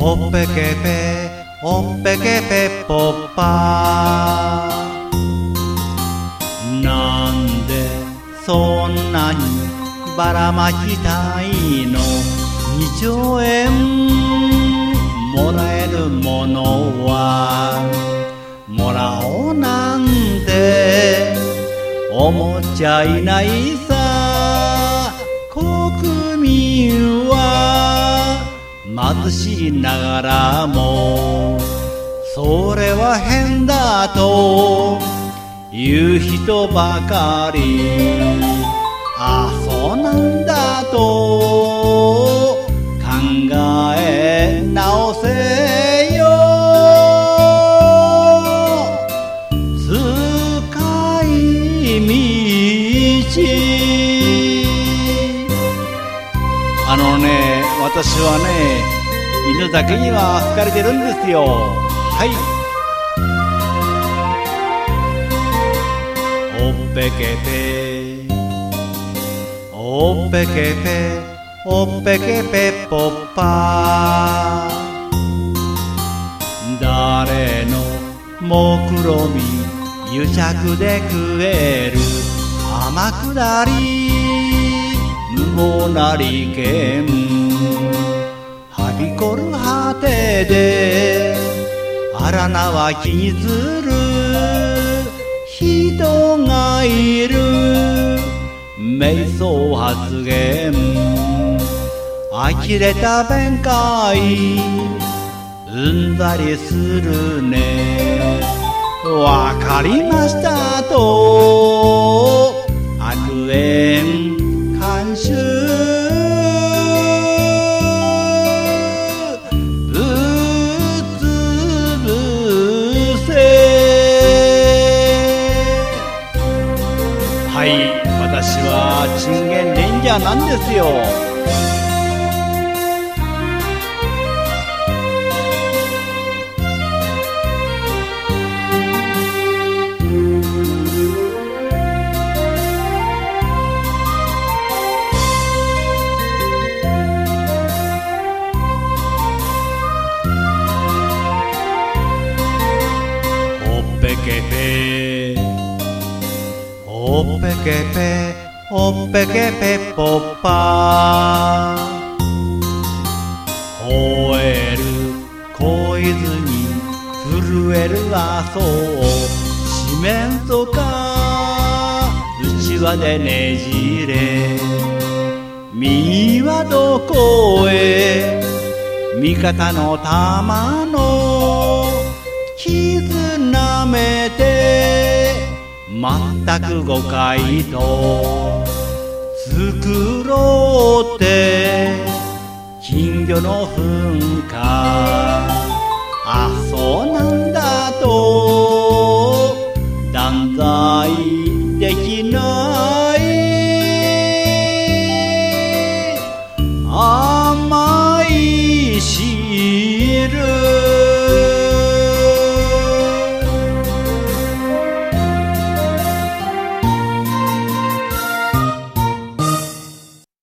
おっぺけぺおっぺけぺぽっぱ。なんでそんなにばらまきたいの。2兆円もらえるものはもらおうなんて思っちゃいないさ。国民は貧しいながらもそれは変だと言う人ばかり。ああそうなんだと考え直せよ。使い道。私はね、犬だけには好かれてるんですよ。はい。おっぺけぺおっぺけぺおっぺけぺぽっぱ。誰の目論み癒着で食える天下り無謀な利権。はびこる果てで荒縄気にする人がいる。瞑想発言呆れた弁解うんざりするね。わかりましたと悪縁監修ぶつぶせ。はい、私はチンゲンレンジャーなんですよ。おっぺけぺおっぺけぺおっぺけぺぽっぱ。吠える小泉震える麻生四面楚歌うちわでねじれ。身はどこへ味方の玉の傷なめて全く誤解と作ろうって金魚の噴火。あそうなんだと断罪できない。甘い汁